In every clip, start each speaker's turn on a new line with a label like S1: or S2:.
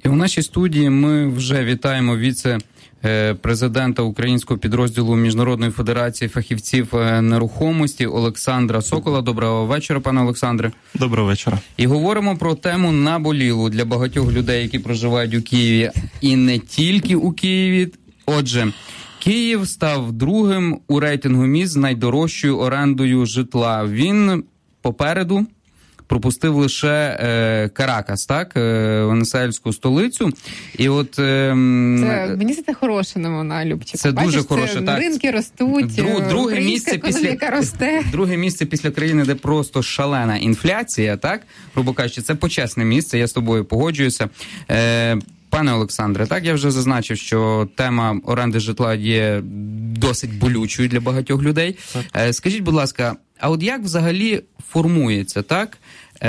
S1: І у нашій студії ми вже вітаємо віце-президента українського підрозділу Міжнародної федерації фахівців нерухомості Олександра Сокола. Доброго вечора, пане Олександре.
S2: Доброго вечора.
S1: І говоримо про тему наболілу для багатьох людей, які проживають у Києві. І не тільки у Києві. Отже, Київ став другим у рейтингу міст з найдорожчою орендою житла. Він попереду пропустив лише Каракас, так? Венесуельську столицю. І от
S3: мені це хороша новина, Любчик.
S1: Це дуже хороше, так.
S3: Ринки ростуть,
S1: друге місце
S3: економіка росте.
S1: Друге місце після країни, де просто шалена інфляція, так? Грубо кажучи, це почесне місце, я з тобою погоджуюся. Пане Олександре, так, я вже зазначив, що тема оренди житла є досить болючою для багатьох людей. Так. Скажіть, будь ласка, а от як взагалі формується, так,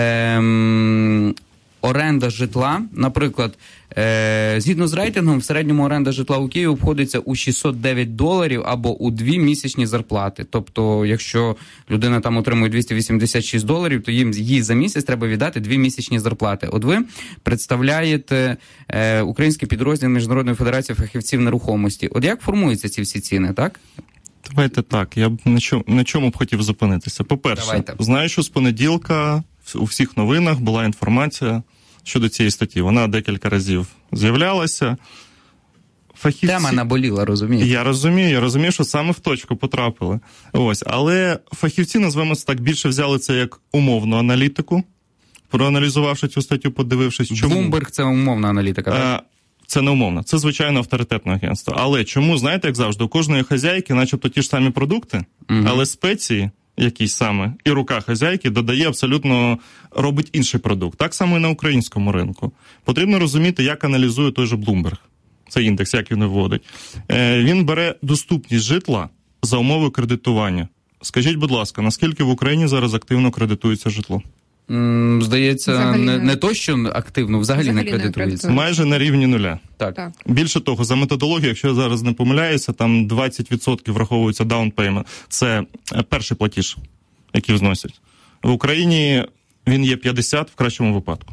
S1: оренда житла? Наприклад, згідно з рейтингом, в середньому оренда житла у Києві обходиться у $609 або у 2 місячні зарплати. Тобто, якщо людина там отримує $286, то їй за місяць треба віддати 2 місячні зарплати. От ви представляєте український підрозділ Міжнародної федерації фахівців нерухомості. От як формуються ці всі ціни, так?
S2: Давайте так, я б на чому б хотів зупинитися. По-перше, знаю, що з понеділка у всіх новинах була інформація щодо цієї статті. Вона декілька разів з'являлася. Фахівці...
S1: Тема наболіла, розумієте?
S2: Я розумію, що саме в точку потрапили. Ось, але фахівці, назвемо це так, більше взяли це як умовну аналітику, проаналізувавши цю статтю, подивившись, чому...
S1: Bloomberg – це умовна аналітика, так?
S2: Це не умовно, це, звичайно, авторитетне агентство. Але чому, знаєте, як завжди, у кожної хазяйки начебто ті ж самі продукти, але спеції якісь саме, і рука хазяйки додає абсолютно, робить інший продукт. Так само і на українському ринку. Потрібно розуміти, як аналізує той же Bloomberg. Це індекс, як він виводить. Він бере доступність житла за умови кредитування. Скажіть, будь ласка, наскільки в Україні зараз активно кредитується житло?
S1: Здається, не то, що активно, взагалі не кредитується.
S2: Майже на рівні нуля.
S1: Так.
S2: Більше того, за методологією, якщо я зараз не помиляюся, там 20% враховується down payment. Це перший платіж, який вносять. В Україні він є 50 в кращому випадку.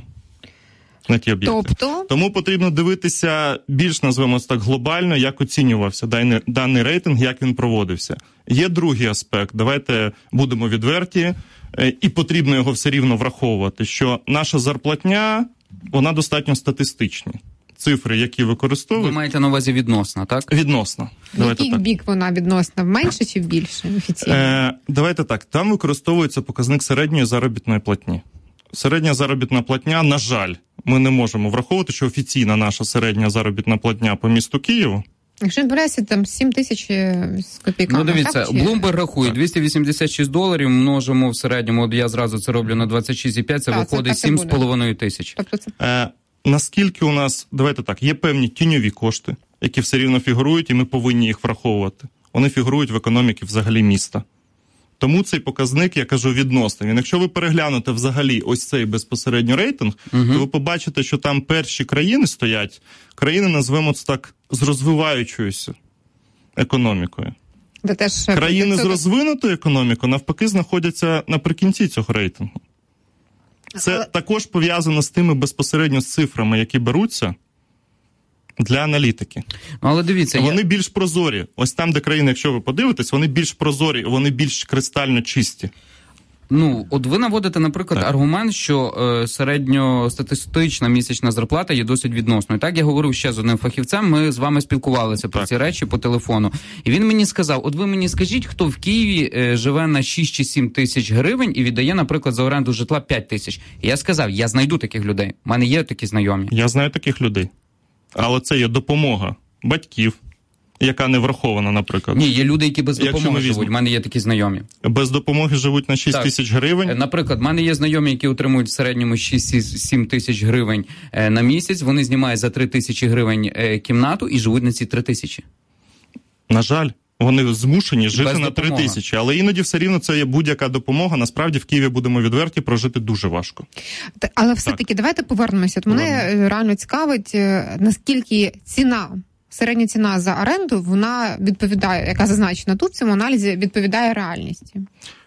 S2: На ті об'єкти.
S3: Тобто?
S2: Тому потрібно дивитися більш, назвемо так, глобально, як оцінювався даний рейтинг, як він проводився. Є другий аспект, давайте будемо відверті, і потрібно його все рівно враховувати, що наша зарплатня, вона достатньо статистична. Цифри, які використовують...
S1: Ви маєте на увазі відносно, так?
S2: Відносно.
S3: В який бік вона відносно? В менше чи в більше офіційно?
S2: Давайте так, там використовується показник середньої заробітної платні. Середня заробітна платня, на жаль, ми не можемо враховувати, що офіційна наша середня заробітна платня по місту Києву.
S3: Якщо не береться, там 7 тисяч з копійками.
S1: Ну, дивіться, Bloomberg рахує, $286 множимо в середньому, от я зразу це роблю на 26,5, це виходить 7,5 тисяч.
S3: Тобто це...
S2: Наскільки у нас, давайте так, є певні тіньові кошти, які все рівно фігурують, і ми повинні їх враховувати. Вони фігурують в економіці взагалі міста. Тому цей показник, я кажу, відносний. Якщо ви переглянете взагалі ось цей безпосередньо рейтинг, то ви побачите, що там перші країни стоять, країни, назвемо це так, з розвиваючоюся економікою. Країни з розвинутою економікою, навпаки, знаходяться наприкінці цього рейтингу. Це також пов'язано з тими безпосередньо з цифрами, які беруться для аналітики.
S1: Але дивіться,
S2: вони більш прозорі. Ось там, де країни, якщо ви подивитесь, вони більш прозорі, вони більш кристально чисті.
S1: Ну, от ви наводите, наприклад, аргумент, що середньостатистична місячна зарплата є досить відносною. Так, я говорив ще з одним фахівцем, ми з вами спілкувалися про ці речі по телефону. І він мені сказав, от ви мені скажіть, хто в Києві живе на 6 чи 7 тисяч гривень і віддає, наприклад, за оренду житла 5 тисяч. І я сказав, я знайду таких людей. У мене є такі знайомі.
S2: Я знаю таких людей. Але це є допомога батьків, яка не врахована, наприклад.
S1: Ні, є люди, які без допомоги живуть. У мене є такі знайомі.
S2: Без допомоги живуть на 6 тисяч гривень?
S1: Наприклад, в мене є знайомі, які отримують в середньому 6-7 тисяч гривень на місяць. Вони знімають за 3 тисячі гривень кімнату і живуть на ці 3 тисячі.
S2: На жаль. Вони змушені жити на 3 тисячі. Але іноді все рівно це є будь-яка допомога. Насправді в Києві, будемо відверті, прожити дуже важко.
S3: Але все-таки давайте повернемося. От мене реально цікавить, наскільки середня ціна за оренду, вона відповідає, яка зазначена тут в цьому аналізі, відповідає реальності.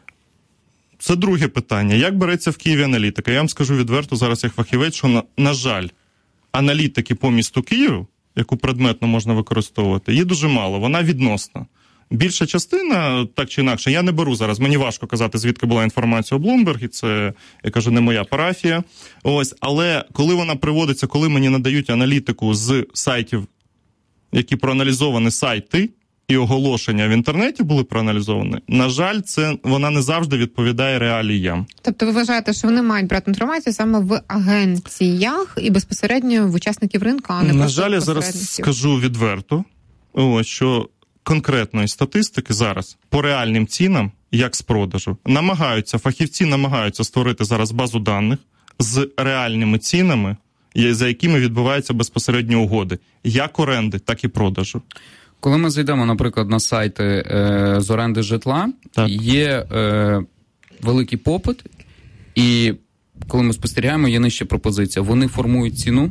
S2: Це друге питання. Як береться в Києві аналітика? Я вам скажу відверто зараз як фахівець, що, на жаль, аналітики по місту Києву, яку предметно можна використовувати, її дуже мало, вона відносна. Більша частина, так чи інакше, я не беру зараз, мені важко казати, звідки була інформація у Bloomberg, це, я кажу, не моя парафія. Ось, але коли вона приводиться, коли мені надають аналітику з сайтів, які проаналізовані сайти, і оголошення в інтернеті були проаналізовані, на жаль, вона не завжди відповідає реаліям.
S3: Тобто ви вважаєте, що вони мають брати інформацію саме в агенціях і безпосередньо в учасників ринку, а не
S2: на жаль, я зараз скажу відверто, що конкретної статистики зараз по реальним цінам, як з продажу, фахівці намагаються створити зараз базу даних з реальними цінами, за якими відбуваються безпосередні угоди, як оренди, так і продажу.
S1: Коли ми зайдемо, наприклад, на сайти з оренди житла, так, є великий попит, і коли ми спостерігаємо, є нижча пропозиція. Вони формують ціну?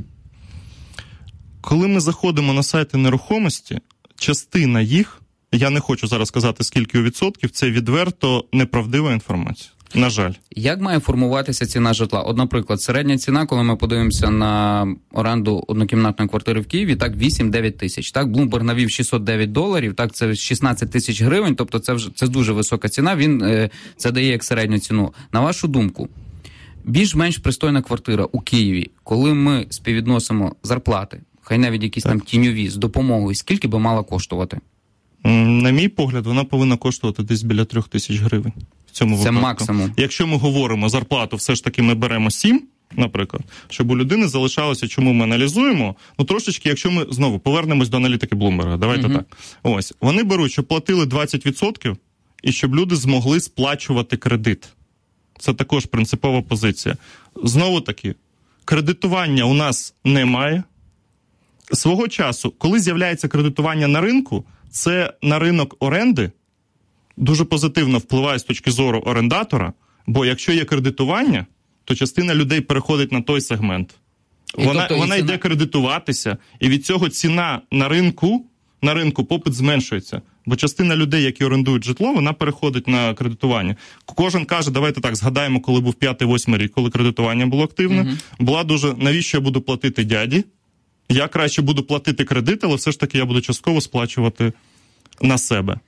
S2: Коли ми заходимо на сайти нерухомості, частина їх, я не хочу зараз сказати, скільки у відсотків, це відверто неправдива інформація. На жаль.
S1: Як має формуватися ціна житла? От, наприклад, середня ціна, коли ми подивимося на оренду однокімнатної квартири в Києві, так, 8-9 тисяч. Так, Bloomberg навів $609, так, це 16 тисяч гривень, тобто це дуже висока ціна, він це дає як середню ціну. На вашу думку, більш-менш пристойна квартира у Києві, коли ми співвідносимо зарплати, хай навіть якісь там тіньові, з допомогою, скільки би мала коштувати?
S2: На мій погляд, вона повинна коштувати десь біля 3 тисяч гривень. В цьому
S1: це
S2: випадку.
S1: Максимум.
S2: Якщо ми говоримо зарплату, все ж таки ми беремо 7, наприклад, щоб у людини залишалося, чому ми аналізуємо, трошечки, якщо ми знову повернемось до аналітики Bloomberg, давайте так. Ось, вони беруть, щоб платили 20% і щоб люди змогли сплачувати кредит. Це також принципова позиція. Знову таки, кредитування у нас немає. Свого часу, коли з'являється кредитування на ринку, це на ринок оренди дуже позитивно впливає з точки зору орендатора, бо якщо є кредитування, то частина людей переходить на той сегмент. Вона йде кредитуватися, і від цього ціна на ринку попит зменшується. Бо частина людей, які орендують житло, вона переходить на кредитування. Кожен каже, давайте так, згадаємо, коли був 5-8 рік, коли кредитування було активне, була дуже, навіщо я буду платити дяді? Я краще буду платити кредит, але все ж таки я буду частково сплачувати на себе.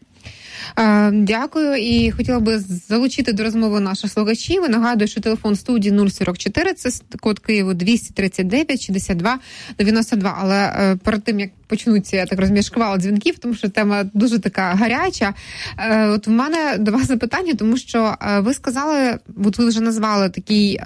S3: Дякую. І хотіла би залучити до розмови наших слухачів. Нагадую, що телефон студії 044, це код Києву 239 62 92. Але перед тим, як почнуться, я так розумію, шквал дзвінків, тому що тема дуже така гаряча. От в мене до вас запитання, тому що ви сказали, от ви вже назвали такий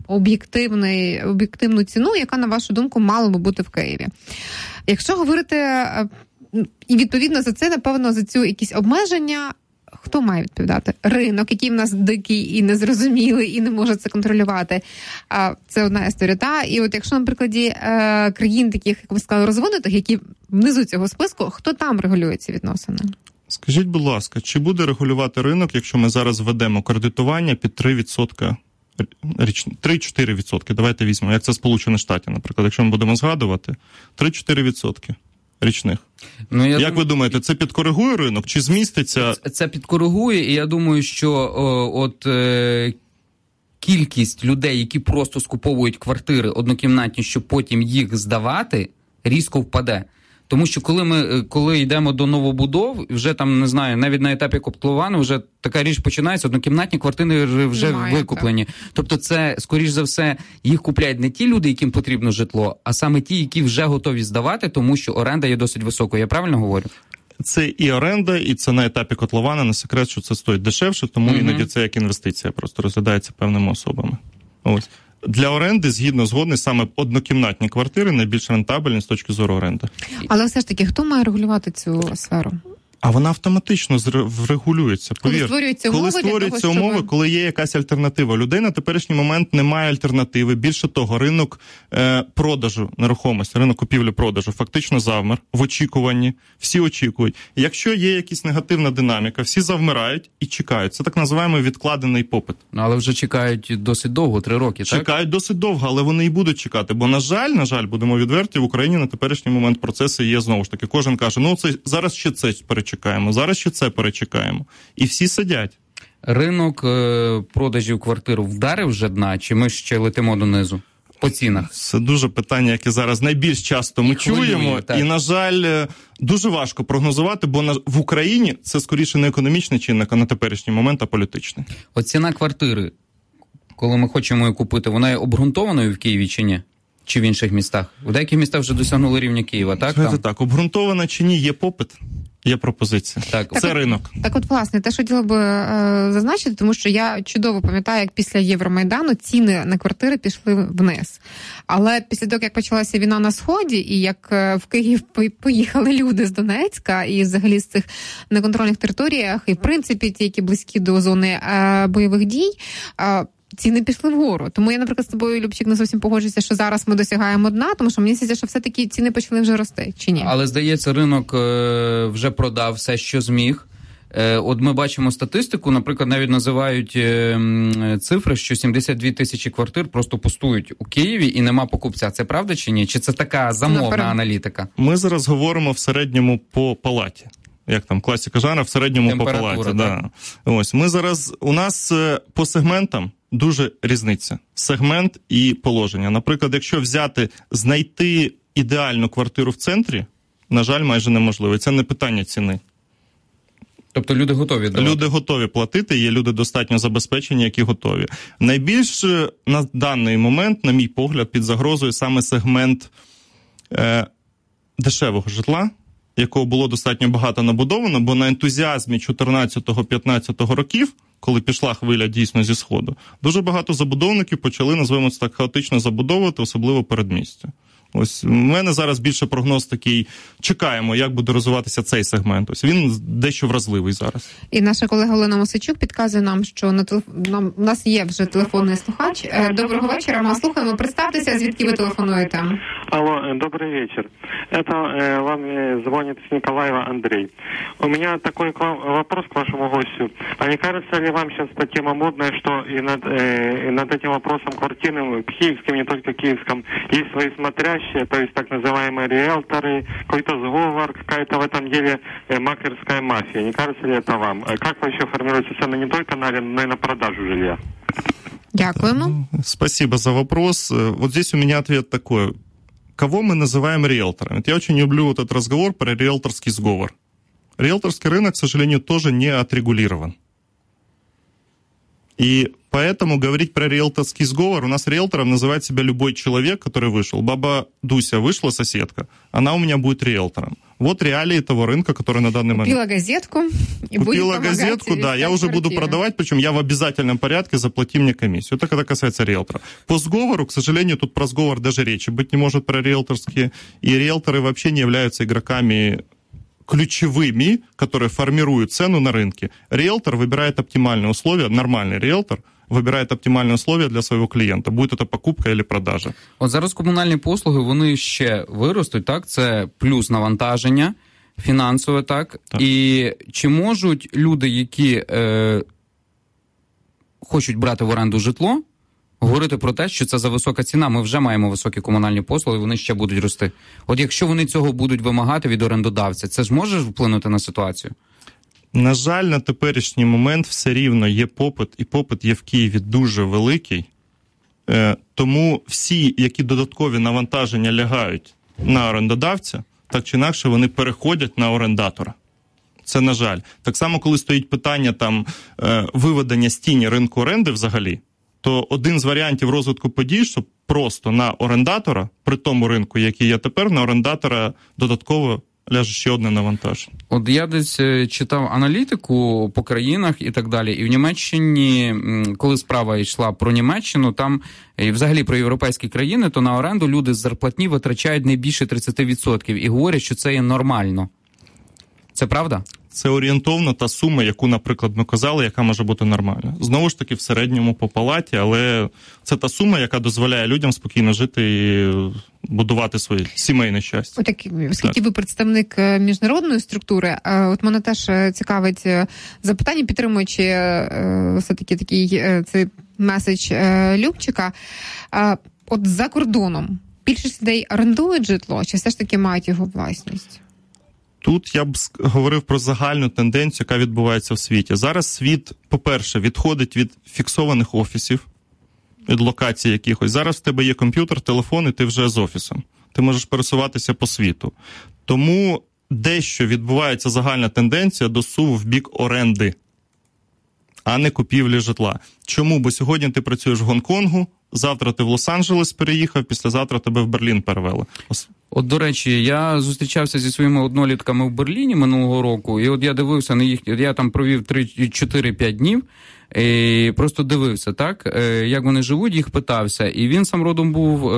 S3: об'єктивну ціну, яка, на вашу думку, мала би бути в Києві. Якщо говорити... І, відповідно, за це, напевно, за цю якісь обмеження, хто має відповідати? Ринок, який в нас дикий і незрозумілий, і не може це контролювати. Це одна історія. І от якщо, на прикладі країн таких, як ви сказали, розвинутих, які внизу цього списку, хто там регулює ці відносини?
S2: Скажіть, будь ласка, чи буде регулювати ринок, якщо ми зараз введемо кредитування під 3%? 3-4%, давайте візьмемо, як це Сполучені Штати, наприклад, якщо ми будемо згадувати, 3-4% річних. Як ви думаєте, це підкоригує ринок, чи зміститься?
S1: Це підкоригує, і я думаю, що кількість людей, які просто скуповують квартири однокімнатні, щоб потім їх здавати, різко впаде. Тому що коли йдемо до новобудов, вже там, не знаю, навіть на етапі котловану, вже така річ починається, однокімнатні квартири вже викуплені. Так. Тобто це, скоріш за все, їх купляють не ті люди, яким потрібно житло, а саме ті, які вже готові здавати, тому що оренда є досить високою. Я правильно говорю?
S2: Це і оренда, і це на етапі котлована, не секрет, що це стоїть дешевше, тому іноді це як інвестиція просто розглядається певними особами. Ось. Для оренди, згодний, саме однокімнатні квартири найбільш рентабельні з точки зору оренди.
S3: Але все ж таки, хто має регулювати цю сферу?
S2: А вона автоматично врегулюється.
S3: Коли створюються умови,
S2: коли є якась альтернатива. Людей на теперішній момент немає альтернативи. Більше того, ринок продажу нерухомості, ринок купівлі-продажу фактично завмер в очікуванні. Всі очікують. Якщо є якась негативна динаміка, всі завмирають і чекають. Це так називаємо відкладений попит.
S1: Але вже чекають досить довго, 3 роки, так?
S2: Чекають досить довго, але вони і будуть чекати. Бо, на жаль, будемо відверті, в Україні на теперішній момент процеси є знову ж таки. Кожен каже, зараз ще це перечекаємо, зараз ще це перечекаємо. І всі сидять.
S1: Ринок продажів квартир вдарив вже дна, чи ми ще летимо донизу? по цінах?
S2: Це дуже питання, яке зараз найбільш часто ми чуємо. І, на жаль, дуже важко прогнозувати, бо в Україні це скоріше не економічний чинник, а на теперішній момент, а політичний.
S1: От ціна квартири, коли ми хочемо її купити, вона є обґрунтованою в Києві чи ні? Чи в інших містах? У деяких містах вже досягнули рівня Києва, так?
S2: Це так, обґрунтована чи ні, є попит, є пропозиція.
S1: Так.
S2: Це ринок.
S3: Так от, власне, те, що хотіла би зазначити, тому що я чудово пам'ятаю, як після Євромайдану ціни на квартири пішли вниз. Але після того, як почалася війна на Сході, і як в Київ поїхали люди з Донецька, і взагалі з цих неконтрольних територіях, і в принципі ті, які близькі до зони бойових дій, ціни пішли вгору. Тому я, наприклад, з тобою, Любчик, не зовсім погоджуюся, що зараз ми досягаємо дна, тому що мені здається, що все-таки ціни почали вже рости, чи ні?
S1: Але, здається, ринок вже продав все, що зміг. От ми бачимо статистику, наприклад, навіть називають цифри, що 72 тисячі квартир просто пустують у Києві і нема покупця. Це правда чи ні? Чи це така замовна аналітика?
S2: Ми зараз говоримо в середньому по палаті. Як там класика жанру, в середньому по палаті. Да. Ось, ми зараз, у нас по сегментам дуже різниця. Сегмент і положення. Наприклад, якщо знайти ідеальну квартиру в центрі, на жаль, майже неможливо. І це не питання ціни.
S1: Тобто люди готові давати?
S2: Люди готові платити, є люди достатньо забезпечені, які готові. Найбільш на даний момент, на мій погляд, під загрозою саме сегмент дешевого житла, якого було достатньо багато набудовано, бо на ентузіазмі 14-15 років, коли пішла хвиля дійсно зі Сходу, дуже багато забудовників почали, називаємо це так, хаотично забудовувати, особливо передмістя. Ось у мене зараз більше прогноз такий, чекаємо, як буде розвиватися цей сегмент. Ось він дещо вразливий зараз.
S3: І наша колега Олена Мосичук підказує нам, що у нас є вже телефонний слухач. Доброго вечора, ми слухаємо. Представтеся, звідки ви телефонуєте.
S4: Алло, добрый вечер. Это вам звонит с Николаева Андрей. У меня такой вопрос к вашему гостю. А не кажется ли вам сейчас эта тема модная, что и над этим вопросом квартирным, киевским, не только киевском, есть свои смотрящие, то есть так называемые риэлторы, какой-то сговор, какая-то в этом деле маклерская мафия. Не кажется ли это вам? Как вообще формируются цены не только на аренду, но и на продажу жилья?
S3: Дякуємо.
S2: Спасибо за вопрос. Вот здесь у меня ответ такой. Кого мы называем риэлторами? Я очень люблю вот этот разговор про риэлторский сговор. Риэлторский рынок, к сожалению, тоже не отрегулирован. И поэтому говорить про риэлторский сговор, у нас риэлтором называет себя любой человек, который вышел. Баба Дуся вышла, соседка, она у меня будет риэлтором. Вот реалии того рынка, который на данный момент...
S3: Купила газетку и
S2: Купила газетку, да, я уже буду продавать, причем я в обязательном порядке, заплати мне комиссию. Это когда касается риэлтора. По сговору, к сожалению, тут про сговор даже речи быть не может про риэлторские, и риэлторы вообще не являются игроками ключевыми, которые формируют цену на рынке. Риэлтор выбирает оптимальные условия, нормальный риэлтор вибирає оптимальні условия для свого клієнта, будь це покупка або продажа.
S1: От зараз комунальні послуги, вони ще виростуть, так? Це плюс навантаження фінансове, так? І чи можуть люди, які хочуть брати в оренду житло, говорити про те, що це за висока ціна, ми вже маємо високі комунальні послуги, вони ще будуть рости. От якщо вони цього будуть вимагати від орендодавця, це ж може вплинути на ситуацію?
S2: На жаль, на теперішній момент все рівно є попит, і попит є в Києві дуже великий. Тому всі, які додаткові навантаження лягають на орендодавця, так чи інакше вони переходять на орендатора. Це на жаль. Так само, коли стоїть питання там виведення з тіні ринку оренди взагалі, то один з варіантів розвитку подій, щоб просто на орендатора, при тому ринку, який є тепер, на орендатора додатково ляже ще одне навантаження.
S1: От я десь читав аналітику по країнах і так далі, і в Німеччині, коли справа йшла про Німеччину, там і взагалі про європейські країни, то на оренду люди з зарплатні витрачають не більше 30% і говорять, що це є нормально. Це правда?
S2: Це орієнтовно та сума, яку, наприклад, ми казали, яка може бути нормальна. Знову ж таки, в середньому по палаті, але це та сума, яка дозволяє людям спокійно жити і будувати своє сімейне щастя.
S3: Отак, оскільки ви представник міжнародної структури, от мене теж цікавить запитання, підтримуючи все-таки такий цей меседж Любчика. От за кордоном більшість людей орендують житло, чи все ж таки мають його власність?
S2: Тут я б говорив про загальну тенденцію, яка відбувається в світі. Зараз світ, по-перше, відходить від фіксованих офісів. від локацій якихось. Зараз в тебе є комп'ютер, телефон, і ти вже з офісом. Ти можеш пересуватися по світу. Тому дещо відбувається загальна тенденція до суву в бік оренди, а не купівлі житла. Чому? Бо сьогодні ти працюєш в Гонконгу, завтра ти в Лос-Анджелес переїхав, післязавтра тебе в Берлін перевели.
S1: От, до речі, я зустрічався зі своїми однолітками в Берліні минулого року, і от я дивився на їх, я там провів 4-5 днів, і просто дивився, так, як вони живуть, їх питався. І він сам родом був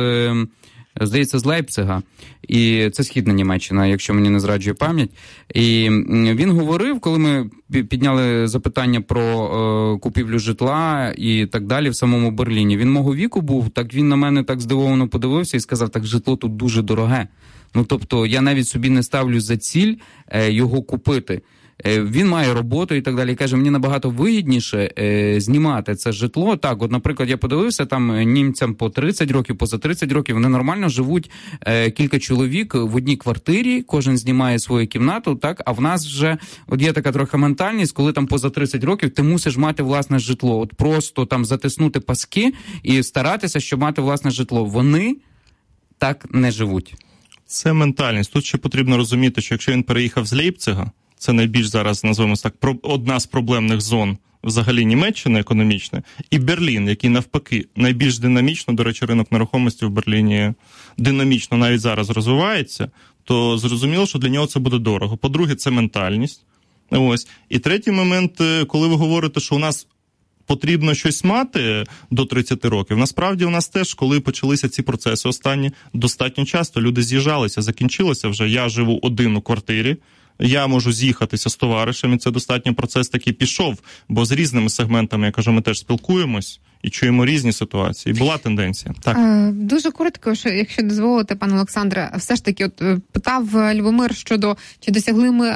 S1: здається, з Лейпцига, і це Східна Німеччина, якщо мені не зраджує пам'ять. І він говорив, коли ми підняли запитання про купівлю житла і так далі в самому Берліні. Він мого віку був, так він на мене так здивовано подивився і сказав, так житло тут дуже дороге. Ну, тобто, я навіть собі не ставлю за ціль його купити. Він має роботу і так далі. І каже, мені набагато вигідніше знімати це житло. Так, от, наприклад, я подивився, там німцям по 30 років, поза 30 років, вони нормально живуть, кілька чоловік в одній квартирі, кожен знімає свою кімнату, так, а в нас вже, от є така трохи ментальність, коли там поза 30 років ти мусиш мати власне житло. От просто там затиснути паски і старатися, щоб мати власне житло. Вони так не живуть.
S2: Це ментальність. Тут ще потрібно розуміти, що якщо він переїхав з Лейпцига, це найбільш зараз, називаємо так, одна з проблемних зон взагалі Німеччини економічної, і Берлін, який навпаки найбільш динамічно, до речі, ринок нерухомості в Берліні динамічно навіть зараз розвивається, то зрозуміло, що для нього це буде дорого. По-друге, це ментальність. Ось. І третій момент, коли ви говорите, що у нас потрібно щось мати до 30 років. Насправді у нас теж, коли почалися ці процеси останні, достатньо часто люди з'їжджалися, закінчилося вже. Я живу один у квартирі, я можу з'їхатися з товаришами, це достатньо процес такий пішов, бо з різними сегментами, я кажу, ми теж спілкуємось і чуємо різні ситуації. Була тенденція. Так.
S3: Дуже коротко, що, якщо дозволите, пане Олександре, все ж таки, от питав Любомир щодо, чи досягли ми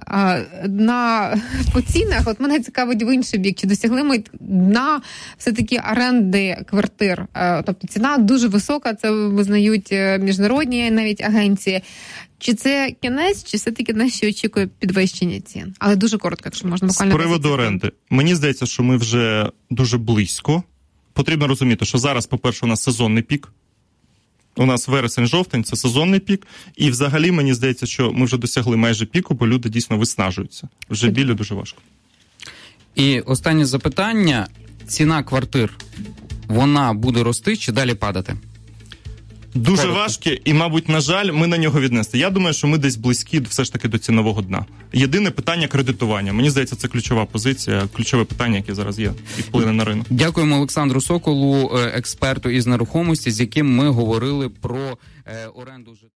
S3: дна по цінах, от мене цікавить в інший бік, чи досягли ми дна все-таки оренди квартир, тобто ціна дуже висока, це визнають міжнародні навіть агенції. Чи це кінець, чи все-таки нас ще очікує підвищення цін? Але дуже коротко, якщо можна буквально...
S2: З приводу оренди. Мені здається, що ми вже дуже близько. Потрібно розуміти, що зараз, по-перше, у нас сезонний пік. У нас вересень-жовтень – це сезонний пік. І взагалі, мені здається, що ми вже досягли майже піку, бо люди дійсно виснажуються. Вже білі дуже важко.
S1: І останнє запитання. Ціна квартир, вона буде рости чи далі падати?
S2: Дуже важке і, мабуть, на жаль, ми на нього віднесли. Я думаю, що ми десь близькі все ж таки до цінового дна. Єдине питання кредитування. Мені здається, це ключова позиція, ключове питання, яке зараз є і вплине на ринок.
S1: Дякуємо Олександру Соколу, експерту із нерухомості, з яким ми говорили про оренду житла.